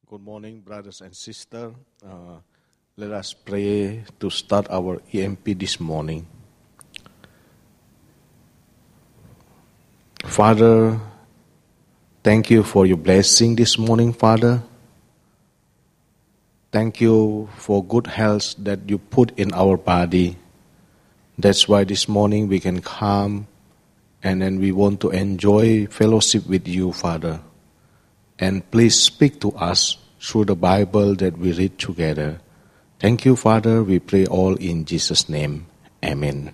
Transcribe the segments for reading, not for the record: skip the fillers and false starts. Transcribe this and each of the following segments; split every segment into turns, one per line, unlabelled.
Good morning, brothers and sisters. Let us pray to start our EMP this morning. Father, thank you for your blessing this morning, Father. Thank you for good health that you put in our body. That's why this morning we can come and then we want to enjoy fellowship with you, Father. And please speak to us through the Bible that we read together. Thank you, Father. We pray all in Jesus' name. Amen.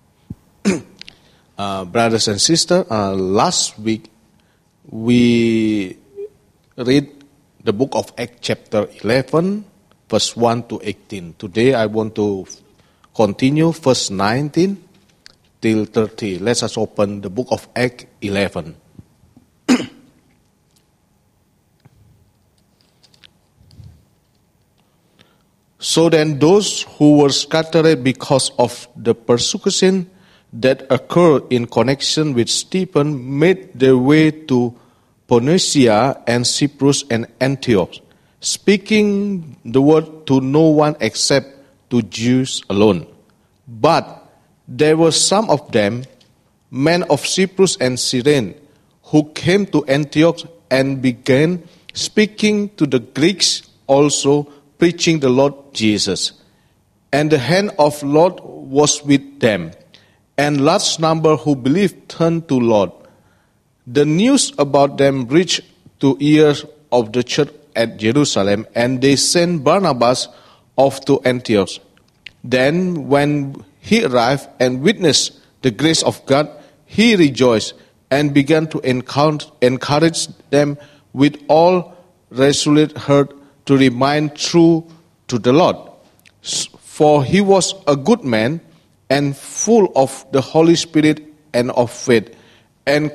Brothers and sisters, last week we read the book of Acts chapter 11, verse 1 to 18. Today I want to continue verse 19 till 30. Let us open the book of Acts 11. So then those who were scattered because of the persecution that occurred in connection with Stephen made their way to Phoenicia and Cyprus and Antioch, speaking the word to no one except to Jews alone. But there were some of them, men of Cyprus and Cyrene, who came to Antioch and began speaking to the Greeks also, preaching the Lord Jesus. And the hand of Lord was with them, and large number who believed turned to Lord. The news about them reached to ears of the church at Jerusalem, and they sent Barnabas off to Antioch. Then when he arrived and witnessed the grace of God, he rejoiced and began to encourage them with all resolute heart to remain true to the Lord. For he was a good man and full of the Holy Spirit and of faith, and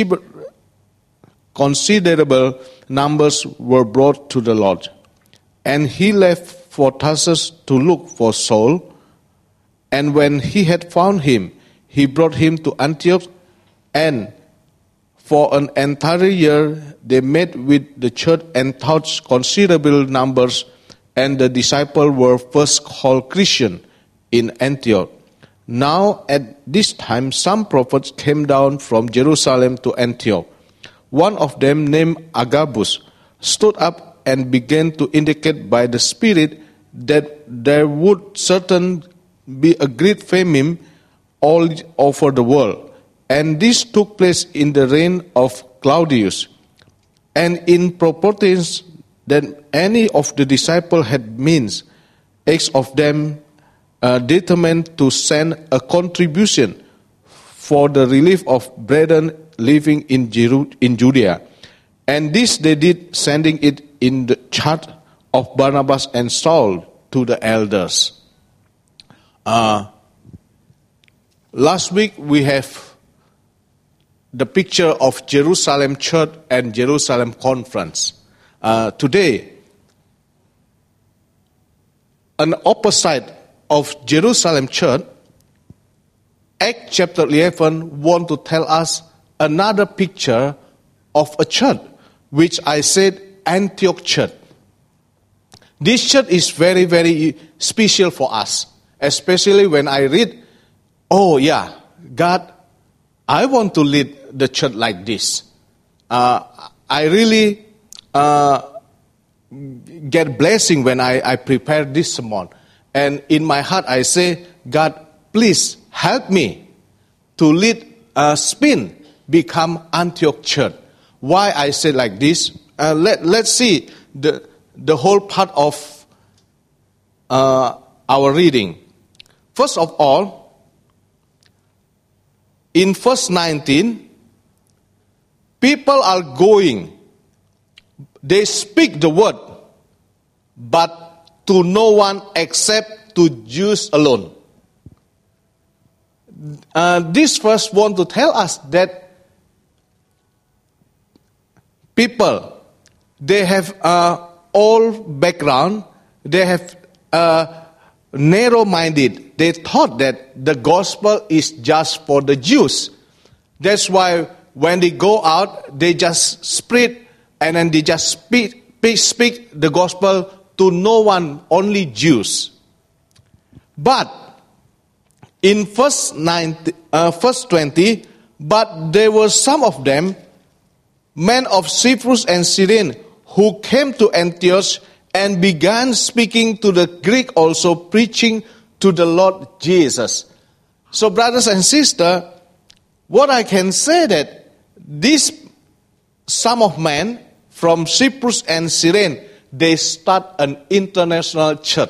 considerable numbers were brought to the Lord. And he left for Tarsus to look for Saul, and when he had found him, he brought him to Antioch, and for an entire year they met with the church and taught considerable numbers, and the disciples were first called Christians in Antioch. Now at this time some prophets came down from Jerusalem to Antioch. One of them, named Agabus, stood up and began to indicate by the Spirit that there would certainly be a great famine all over the world. And this took place in the reign of Claudius. And in proportions that any of the disciples had means, each of them determined to send a contribution for the relief of brethren living in Judea. And this they did, sending it in the charge of Barnabas and Saul to the elders. Last week we have the picture of Jerusalem Church and Jerusalem Conference. Today, an opposite of Jerusalem Church, Acts chapter 11 want to tell us another picture of a church, which I said Antioch Church. This church is very, very special for us, especially when I read, oh yeah, God, I want to lead the church like this. I really get blessing when I prepare this sermon. And in my heart I say, God, please help me to lead Spin become Antioch Church. Why I say like this? Let's see the whole part of our reading. First of all, in verse 19, people are going. They speak the word, but to no one except to Jews alone. This verse want to tell us that people, they have all background, they have narrow-minded. They thought that the gospel is just for the Jews. That's why when they go out, they just spread and then they just speak speak the gospel to no one, only Jews. But in verse 20, but there were some of them, men of Cyprus and Cyrene, who came to Antioch and began speaking to the Greek also, preaching to the Lord Jesus. So brothers and sisters, what I can say that these some of men from Cyprus and Cyrene, they start an international church.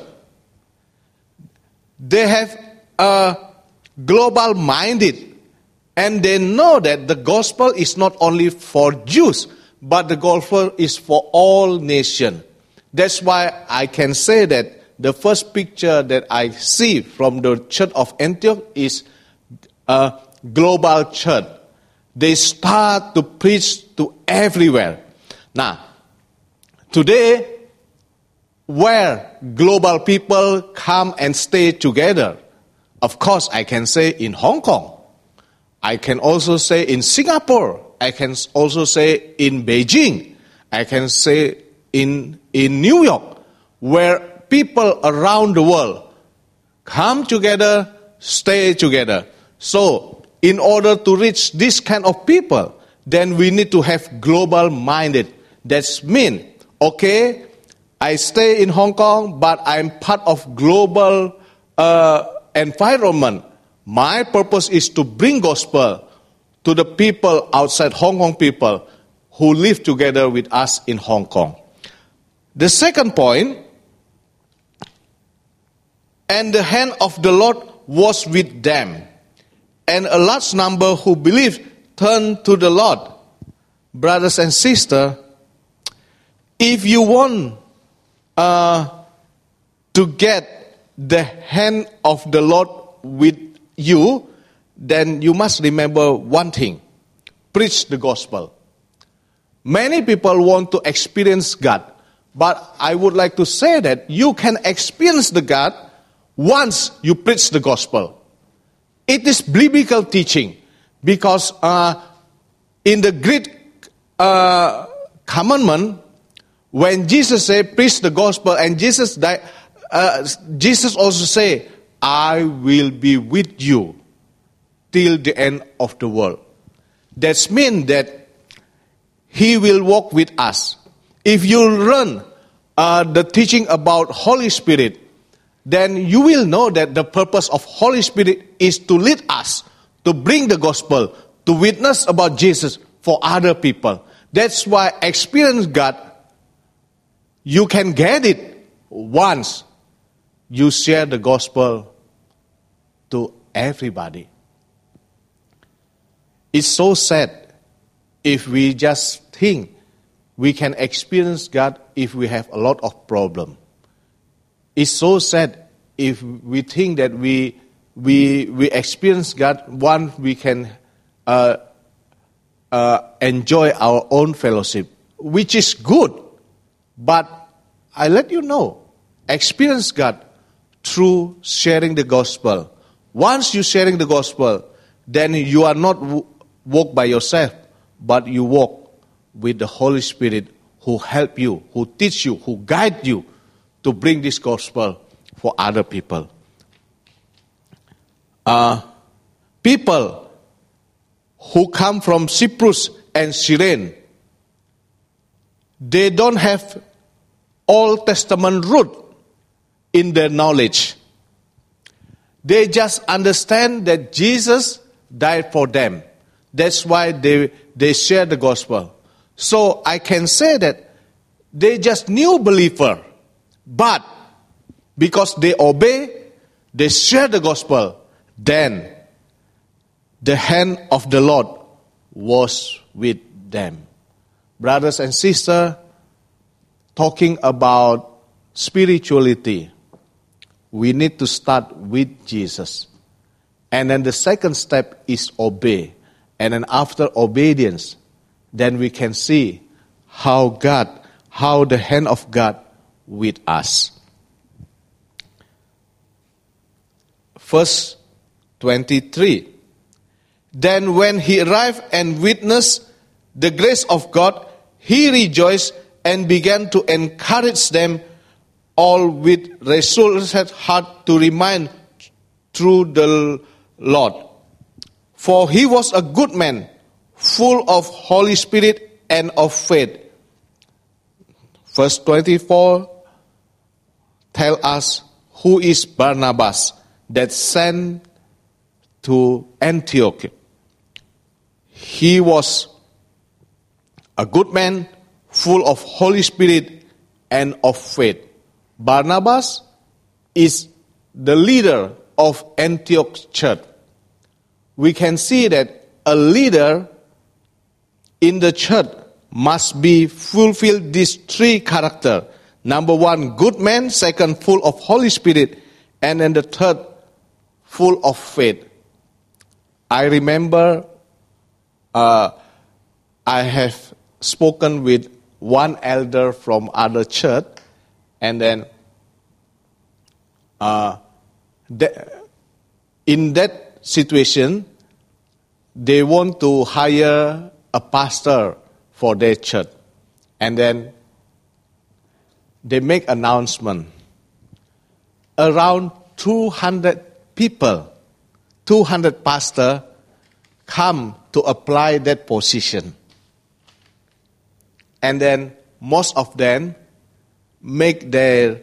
They have a global minded, and they know that the gospel is not only for Jews, but the gospel is for all nations. That's why I can say that the first picture that I see from the church of Antioch is a global church. They start to preach to everywhere. Now, today, where global people come and stay together, of course, I can say in Hong Kong. I can also say in Singapore. I can also say in Beijing. I can say in New York, where people around the world come together, stay together. So, in order to reach this kind of people, then we need to have global minded. That's mean, okay, I stay in Hong Kong, but I'm part of global environment. My purpose is to bring gospel to the people outside Hong Kong, people who live together with us in Hong Kong. The second point, and the hand of the Lord was with them, and a large number who believed turned to the Lord. Brothers and sisters, if you want to get the hand of the Lord with you, then you must remember one thing: preach the gospel. Many people want to experience God, but I would like to say that you can experience the God once you preach the gospel. It is biblical teaching, because in the great commandment, when Jesus said, preach the gospel, and Jesus also said, I will be with you till the end of the world. That means that He will walk with us. If you learn the teaching about Holy Spirit, then you will know that the purpose of Holy Spirit is to lead us, to bring the gospel, to witness about Jesus for other people. That's why experience God, you can get it once you share the gospel to everybody. It's so sad if we just think we can experience God if we have a lot of problems. It's so sad if we think that we experience God once we can enjoy our own fellowship, which is good. But I let you know, experience God through sharing the gospel. Once you're sharing the gospel, then you are not walk by yourself, but you walk with the Holy Spirit who help you, who teach you, who guide you to bring this gospel for other people. People who come from Cyprus and Cyrene, they don't have Old Testament root in their knowledge. They just understand that Jesus died for them. That's why they share the gospel. So I can say that they just new believer, but because they obey, they share the gospel, then the hand of the Lord was with them. Brothers and sisters, talking about spirituality, we need to start with Jesus. And then the second step is obey. And then after obedience, then we can see how the hand of God with us. Verse 23. Then when he arrived and witnessed the grace of God, he rejoiced and began to encourage them all with resolute heart to remain through the Lord. For he was a good man, full of Holy Spirit and of faith. Verse 24 tell us who is Barnabas that sent to Antioch. He was a good man, full of Holy Spirit and of faith. Barnabas is the leader of Antioch church. We can see that a leader in the church must be fulfill these three characters. Number one, good man. Second, full of Holy Spirit. And then the third, full of faith. I remember I have spoken with one elder from other church, and then in that situation, they want to hire a pastor for their church. And then they make announcement. Around 200 people, 200 pastors come to apply that position. And then most of them make their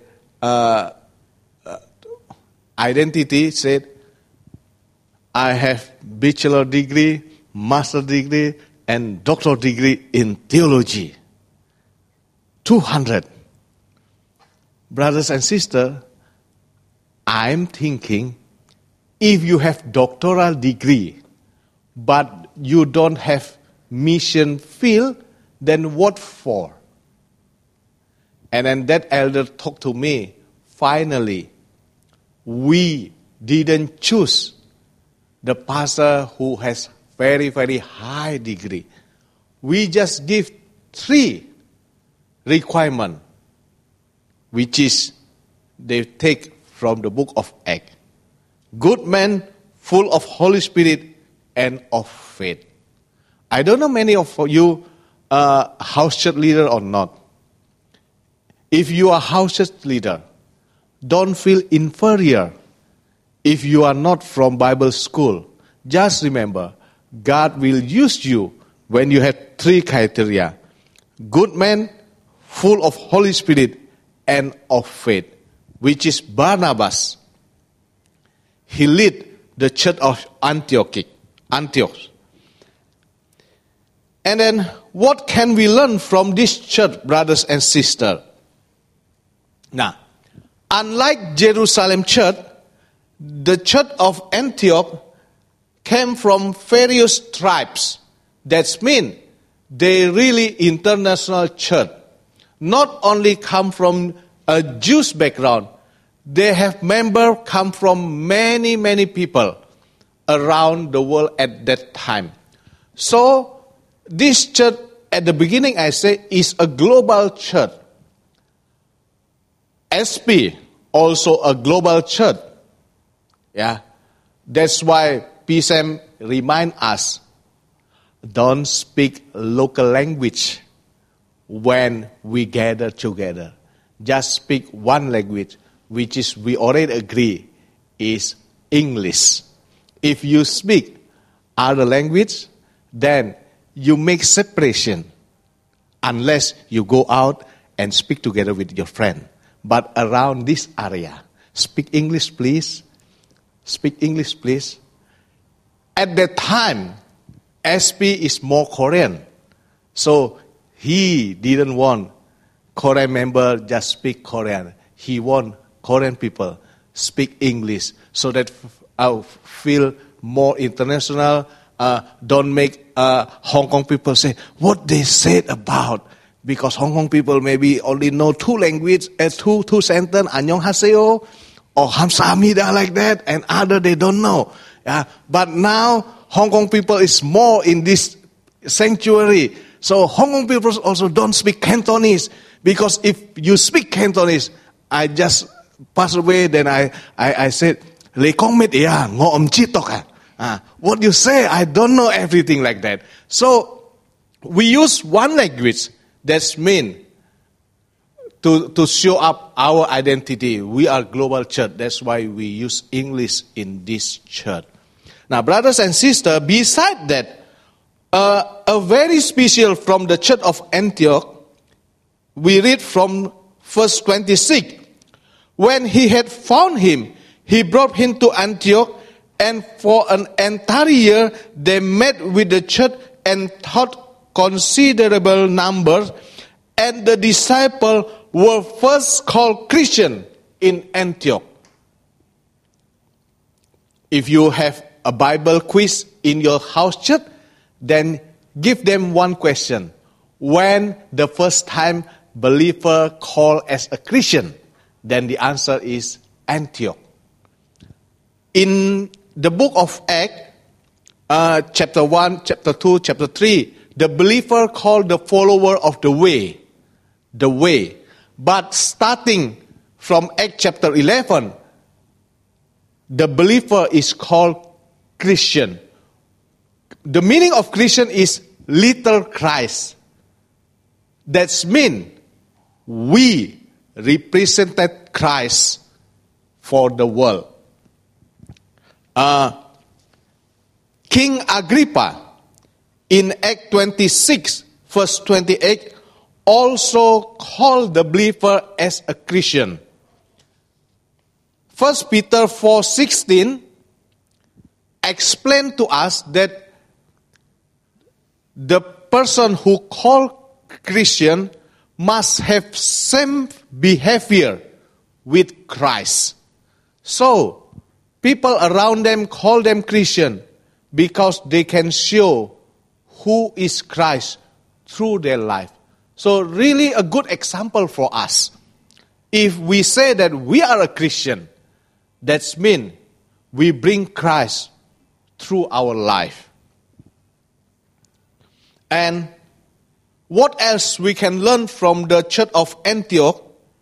identity, said, I have bachelor degree, master degree, and doctoral degree in theology. 200. Brothers and sisters, I'm thinking, if you have doctoral degree, but you don't have mission field, then what for? And then that elder talked to me, finally, we didn't choose the pastor who has very, very high degree. We just give 3 requirements, which is they take from the book of Acts. Good man, full of Holy Spirit and of faith. I don't know many of you house church leader or not. If you are house church leader, don't feel inferior if you are not from Bible school. Just remember, God will use you when you have 3 criteria. Good man, full of Holy Spirit and of faith, which is Barnabas. He led the church of Antioch. And then, what can we learn from this church, brothers and sisters? Now, unlike Jerusalem church, the church of Antioch came from various tribes. That means they really international church. Not only come from a Jewish background, they have members come from many, many people around the world at that time. So, this church, at the beginning I say, is a global church. SP, also a global church. Yeah, that's why PSM remind us, don't speak local language when we gather together. Just speak one language, which is, we already agree, is English. If you speak other language, then you make separation unless you go out and speak together with your friend. But around this area, speak English, please. Speak English, please. At that time, SP is more Korean. So he didn't want Korean member just speak Korean. He want Korean people speak English so that I feel more international. Don't make Hong Kong people say what they said about, because Hong Kong people maybe only know 2 languages, two sentence, 안녕하세요 or 감사합니다 like that, and other they don't know. But now Hong Kong people is more in this sanctuary. So Hong Kong people also don't speak Cantonese, because if you speak Cantonese, I just passed away, then I said, what you say, I don't know everything like that. So we use one language. That means to show up our identity. We are global church. That's why we use English in this church. Now, brothers and sisters, beside that, a very special from the church of Antioch, we read from verse 26. When he had found him, he brought him to Antioch, and for an entire year they met with the church and taught considerable numbers, and the disciples were first called Christian in Antioch. If you have a Bible quiz in your house church, then give them one question. When the first time believer called as a Christian? Then the answer is Antioch. In the book of Acts, chapter 1, chapter 2, chapter 3, the believer called the follower of the way. The way. But starting from Acts chapter 11, the believer is called Christian. The meaning of Christian is little Christ. That's mean we represented Christ for the world. King Agrippa in Act 26 verse 28 also called the believer as a Christian. 1 Peter 4:16 explained to us that the person who called Christian must have same behavior with Christ. So, people around them call them Christian because they can show who is Christ through their life. So, really a good example for us. If we say that we are a Christian, that means we bring Christ through our life. And what else we can learn from the church of Antioch?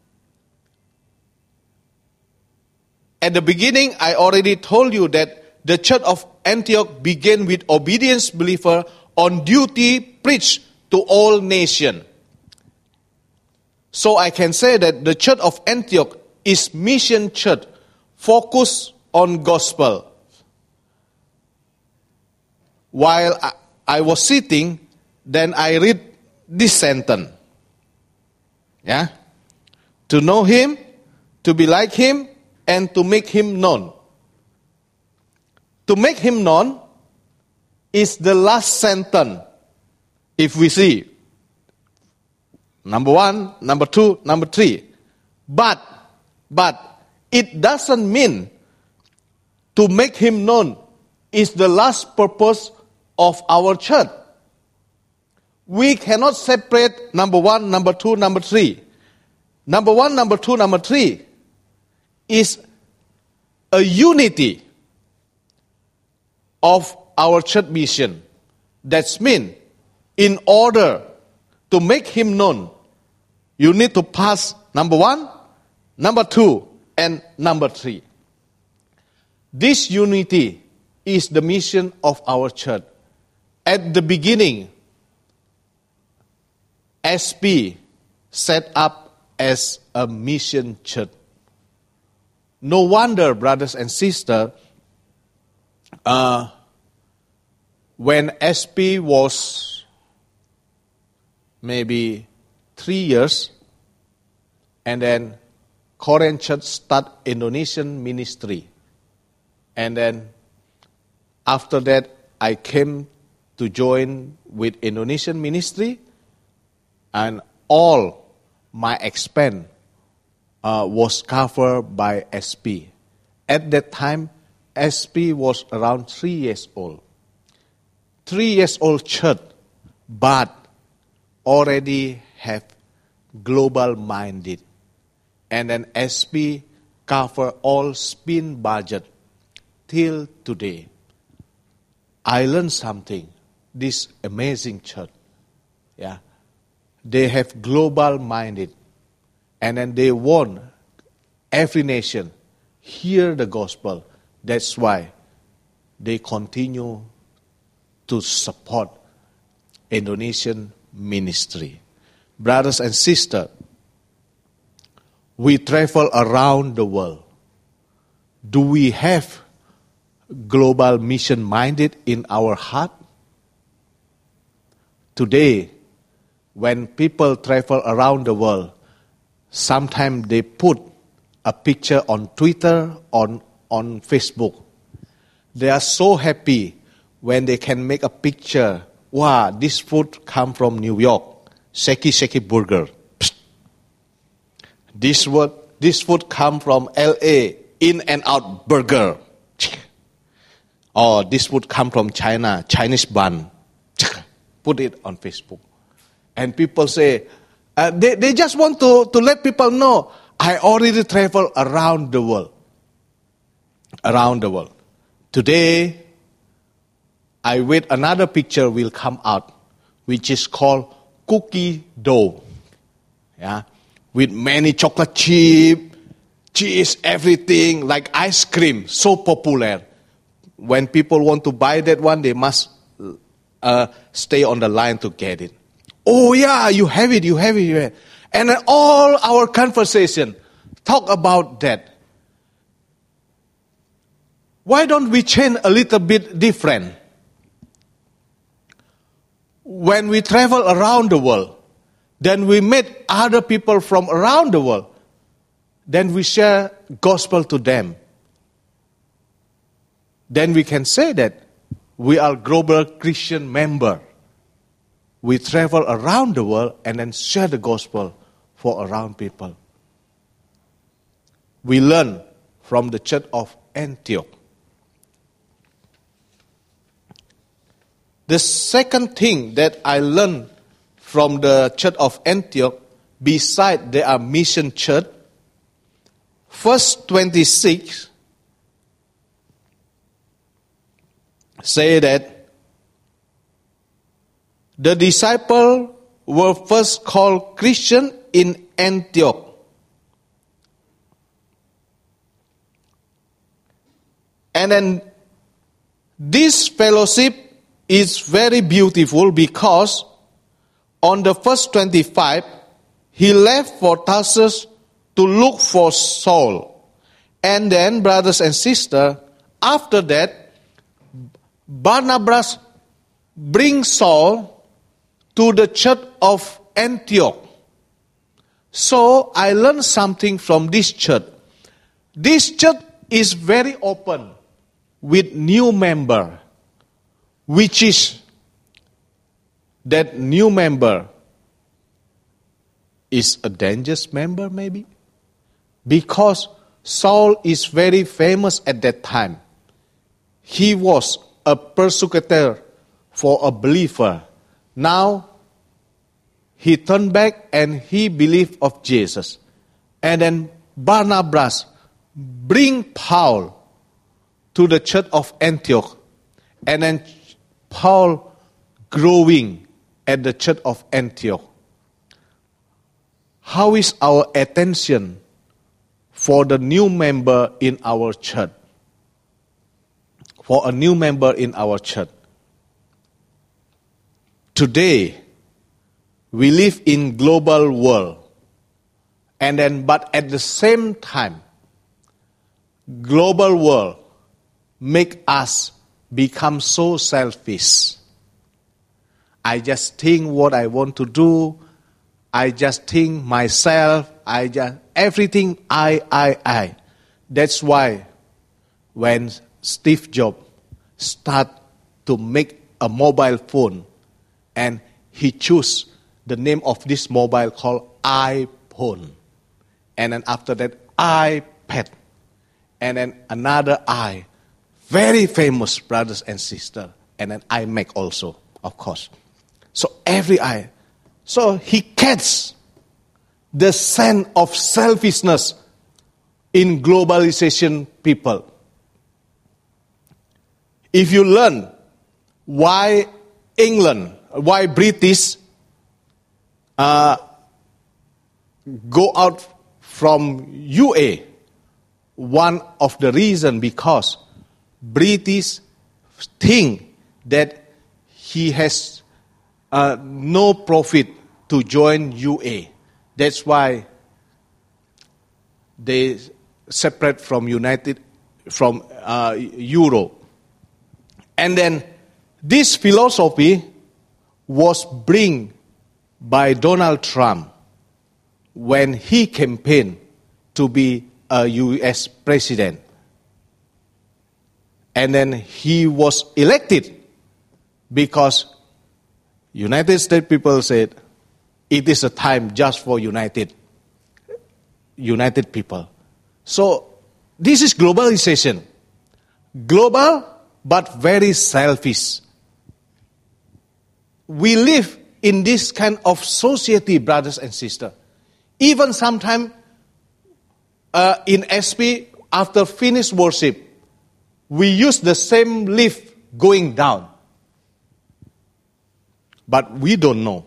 At the beginning, I already told you that the church of Antioch began with obedience believer on duty preach to all nations. So I can say that the church of Antioch is mission church focused on gospel. While I was sitting, then I read this sentence. Yeah? To know him, to be like him, and to make him known. To make him known is the last sentence. If we see number 1, number 2, number 3. But it doesn't mean to make him known is the last purpose of our church. We cannot separate number 1, number 2, number 3. Number 1, number 2, number 3 is a unity of our church mission. That means in order to make him known, you need to pass number 1, number 2, and number 3. This unity is the mission of our church. At the beginning, SP set up as a mission church. No wonder, brothers and sisters, when SP was maybe 3 years, and then Korean church start Indonesian ministry. And then after that, I came to join with Indonesian ministry, and all my expense was covered by SP. At that time, SP was around 3 years old. 3 years old church, but already have global minded. And then SP cover all spin budget till today. I learned something. This amazing church, yeah, they have global minded, and then they want every nation hear the gospel. That's why they continue to support Indonesian ministry. Brothers and sisters, we travel around the world. Do we have global mission minded in our heart? Today, when people travel around the world, sometimes they put a picture on Twitter, on Facebook. They are so happy when they can make a picture. Wow, this food come from New York. Shaky burger. Psst. This food come from LA. In-N-Out burger. Or this food come from China. Chinese bun. Put it on Facebook. And people say, they just want to let people know, I already travel around the world. Around the world. Today, I wait another picture will come out, which is called cookie dough. Yeah, with many chocolate chip, cheese, everything, like ice cream, so popular. When people want to buy that one, they must stay on the line to get it. Oh yeah, you have it. And then all our conversation talk about that. Why don't we change a little bit different? When we travel around the world, then we meet other people from around the world. Then we share gospel to them. Then we can say that we are global Christian member. We travel around the world and then share the gospel for around people. We learn from the church of Antioch. The second thing that I learned from the church of Antioch, besides their mission church, verse 26 say that the disciples were first called Christian in Antioch. And then this fellowship is very beautiful because on the verse 25, he left for Tarsus to look for Saul. And then, brothers and sisters, after that, Barnabas brings Saul to the church of Antioch. So, I learned something from this church. This church is very open with new member, which is that new member is a dangerous member maybe, because Saul is very famous at that time. He was a persecutor for a believer. Now he turned back and he believed of Jesus. And then Barnabas bring Paul to the church of Antioch. And then Paul growing at the church of Antioch. How is our attention for the new member in our church? For a new member in our church. Today, we live in global world. And then, but at the same time, global world make us become so selfish. I just think what I want to do. I just think myself. Everything I. That's why when Steve Jobs start to make a mobile phone and he chose the name of this mobile called iPhone. And then after that, iPad. And then another I. Very famous, brothers and sisters. And then iMac also, of course. So every I. So he gets the sense of selfishness in globalization people. If you learn why England, why British go out from UA, one of the reasons because British think that he has no profit to join UA. That's why they separate from Euro. And then this philosophy was bring by Donald Trump when he campaigned to be a U.S. president. And then he was elected because United States people said it is a time just for united people. So this is globalization. Global but very selfish. We live in this kind of society, brothers and sisters. Even sometimes in SP, after finished worship, we use the same lift going down. But we don't know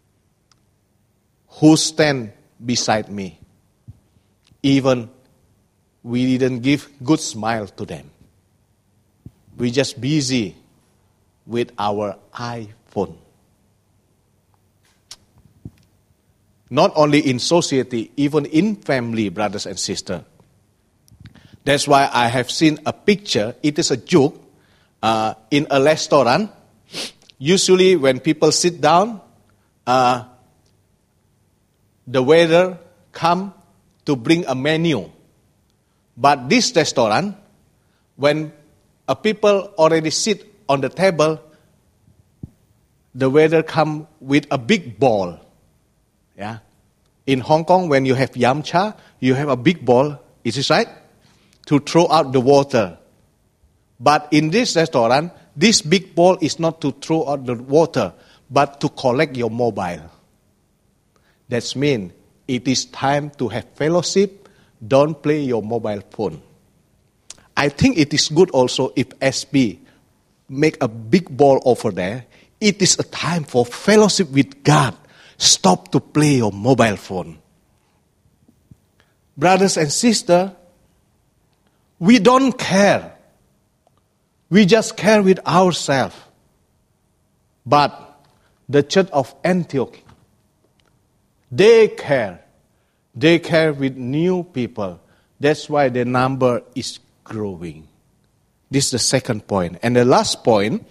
who stand beside me. Even we didn't give good smile to them. We just busy with our iPhone. Not only in society, even in family, brothers and sisters. That's why I have seen a picture. It is a joke in a restaurant. Usually when people sit down, the waiter come to bring a menu. But this restaurant, when people already sit on the table, the waiter come with a big bowl. Yeah. In Hong Kong, when you have yam cha, you have a big bowl. Is it right? To throw out the water. But in this restaurant, this big bowl is not to throw out the water, but to collect your mobile. That means it is time to have fellowship. Don't play your mobile phone. I think it is good also if SB make a big bowl over there. It is a time for fellowship with God. Stop to play your mobile phone. Brothers and sisters, we don't care. We just care with ourselves. But the church of Antioch, they care. They care with new people. That's why the number is growing. This is the second point. And the last point,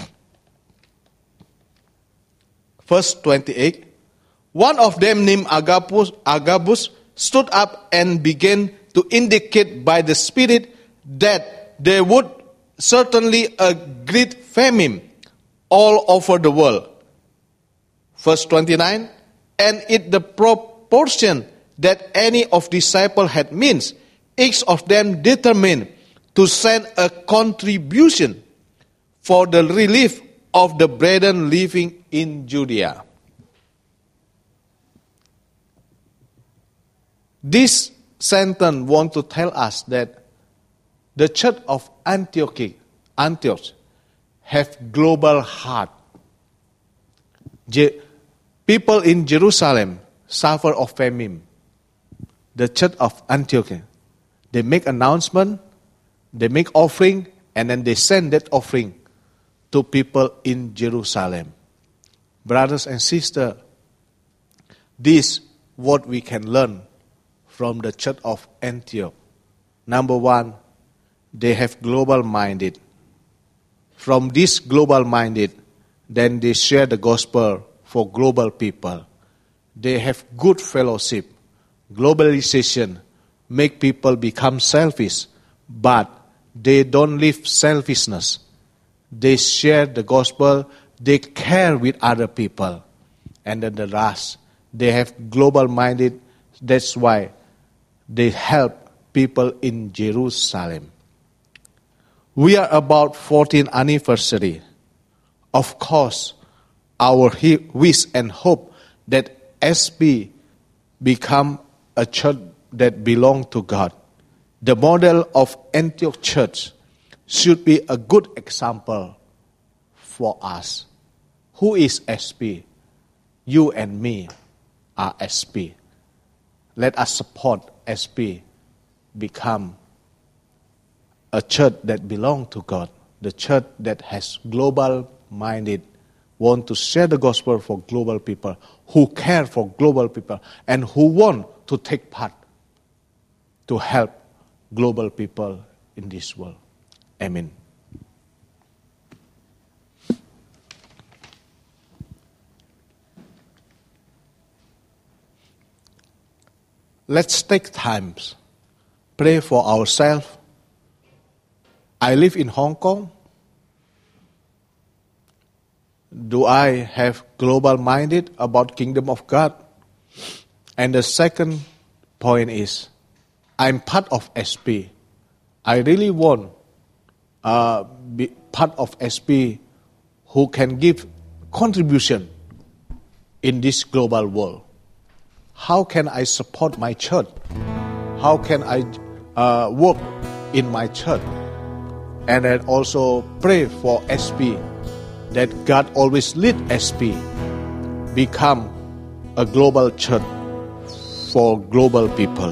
verse 28, one of them named Agabus stood up and began to indicate by the Spirit that there would certainly a great famine all over the world. Verse 29, and in the proportion that any of disciples had means, each of them determined to send a contribution for the relief of the brethren living in Judea. This sentence wants to tell us that the church of Antioch have global heart. People in Jerusalem suffer of famine. The church of Antioch, they make announcement, they make offering, and then they send that offering to people in Jerusalem. Brothers and sisters, this is what we can learn from the church of Antioch. Number one, they have global minded. From this global minded, then they share the gospel for global people. They have good fellowship. Globalization make people become selfish, but they don't live selfishness. They share the gospel. They care with other people. And then the last, they have global minded. That's why they help people in Jerusalem. We are about 14th anniversary. Of course, our wish and hope that SB become a church that belongs to God. The model of Antioch Church should be a good example for us. Who is SP? You and me are SP. Let us support SP become a church that belongs to God, the church that has global minded, want to share the gospel for global people, who care for global people, and who want to take part to help global people in this world. Amen. Let's take time, pray for ourselves. I live in Hong Kong. Do I have global minded about kingdom of God? And the second point is, I'm part of SP. I really want be part of SP who can give contribution in this global world. How can I support my church? How can I work in my church? And then also pray for SP, that God always lead SP become a global church for global people.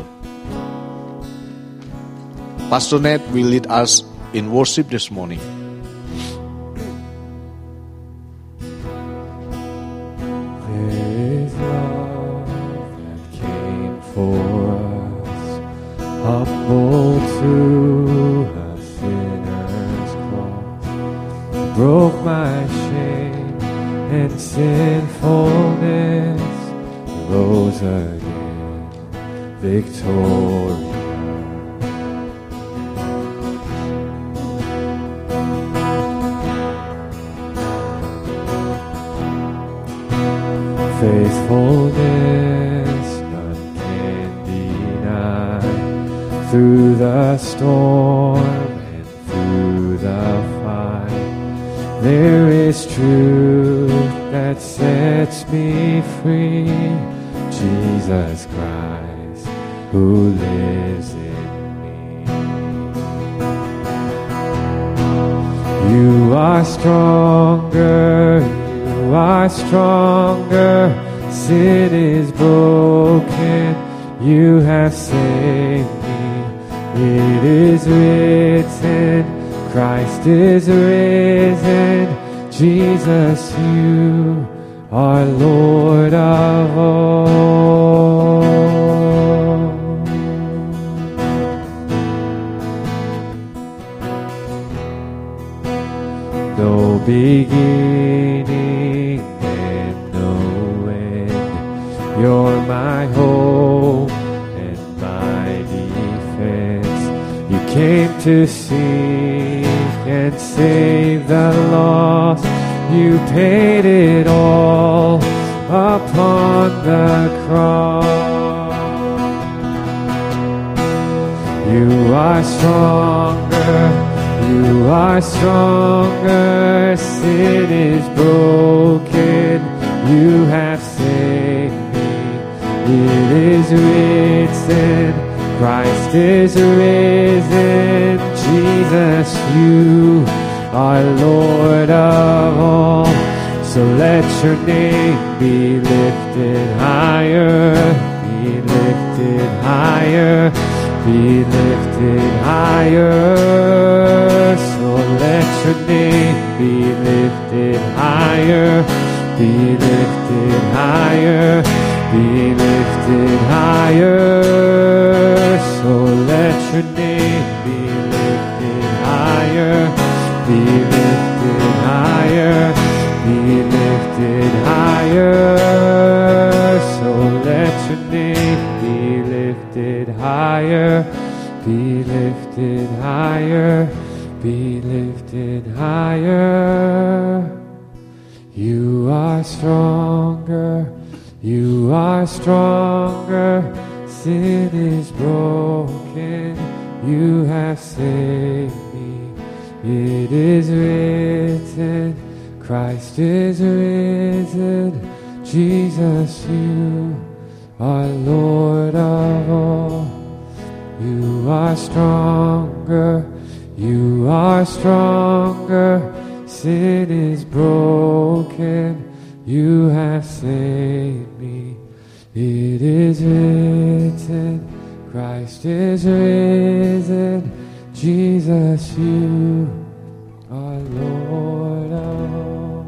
Pastor Ned will lead us in worship this morning.
There is love that came for us, humble to a sinner's cross, broke my shame and sinfulness, rose again, victorious. Faithfulness none can deny, through the storm and through the fight. There is truth that sets me free, Jesus Christ who lives in me. You are stronger, you are stronger, sin is broken, you have saved me. It is written, Christ is risen, Jesus, you are Lord of all. No beginning and no end, you're my hope and my defense. You came to seek and save the lost, you paid it all upon the cross. You are stronger, you are stronger, sin is broken, you have saved me. It is written, Christ is risen, Jesus, you are Lord of all. So let your name be lifted higher, be lifted higher, be lifted higher. So let your name be lifted higher, be lifted higher, be lifted higher. So let your name be lifted higher, be lifted higher, be lifted higher. So let your name be lifted higher, be lifted higher, be lifted higher. You are stronger, you are stronger, sin is broken, you have saved me. It is written, Christ is risen, Jesus, you are Lord of all. You are stronger, you are stronger, sin is broken, you have saved me. It is written, Christ is risen, Jesus, you are Lord of all.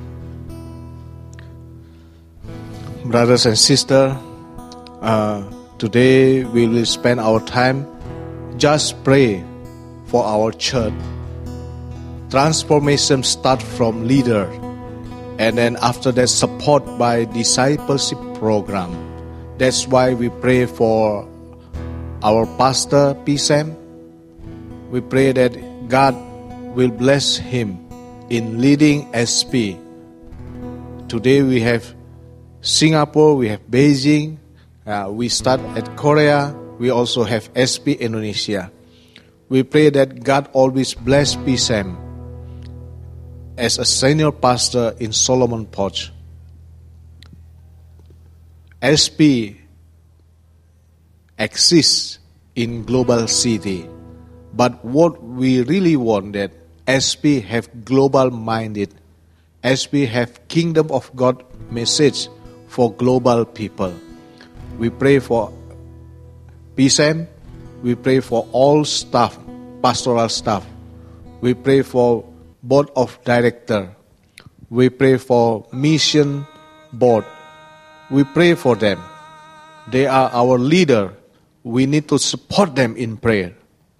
Brothers and sisters, Today we will spend our time just pray for our church. Transformation starts from leader, and then after that support by discipleship program. That's why we pray for our pastor P. Sam. We pray that God will bless him in leading SP. Today we have Singapore, we have Beijing, we start at Korea, we also have SP Indonesia. We pray that God always bless P. Sam as a senior pastor in Solomon Porch. SP exists in global city, but what we really want that SP have global minded, SP have kingdom of God message for global people. We pray for P. Sam, we pray for all staff, pastoral staff. We pray for board of director. We pray for mission board. We pray for them. They are our leader. We need to support them in prayer.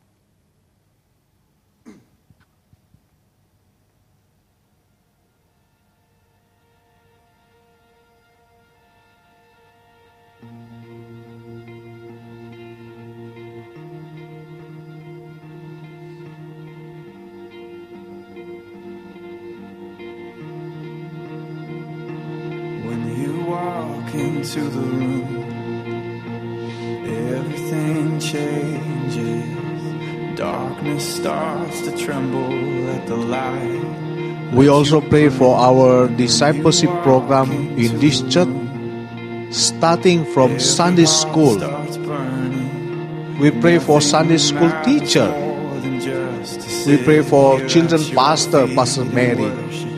Into the room, everything changes. Darkness starts to tremble at the light.
We also pray for our discipleship program in this church, starting from Sunday school. We pray for Sunday school teacher. We pray for children pastor, Pastor Mary.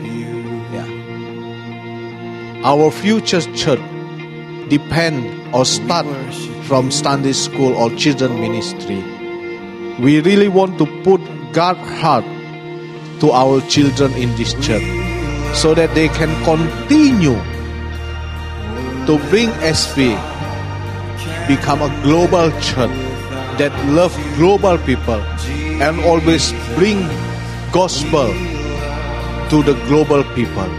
Our future church depend or start from Sunday school or children ministry. We really want to put God's heart to our children in this church so that they can continue to bring SP become a global church that love global people and always bring gospel to the global people.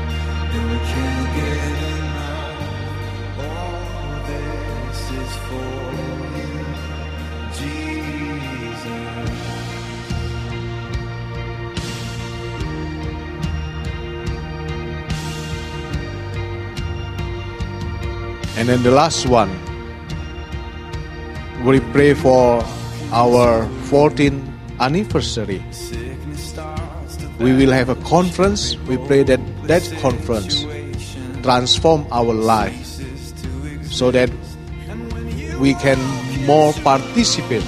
And then the last one, we pray for our 14th anniversary. We will have a conference. We pray that that conference transform our life so that we can more participate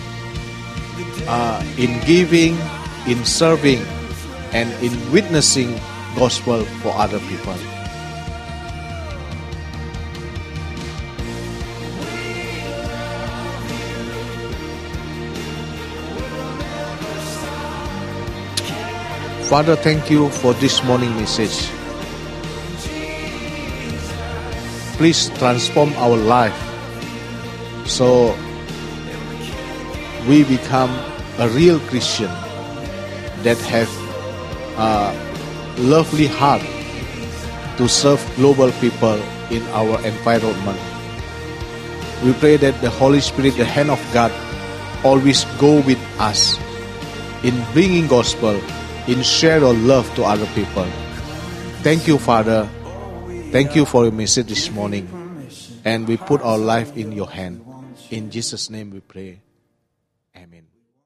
in giving, in serving, and in witnessing gospel for other people. Father, thank you for this morning message. Please transform our life so we become a real Christian that have a lovely heart to serve global people in our environment. We pray that the Holy Spirit, the hand of God, always go with us in bringing gospel, in share your love to other people. Thank you, Father. Thank you for your message this morning. And we put our life in your hand. In Jesus' name we pray. Amen.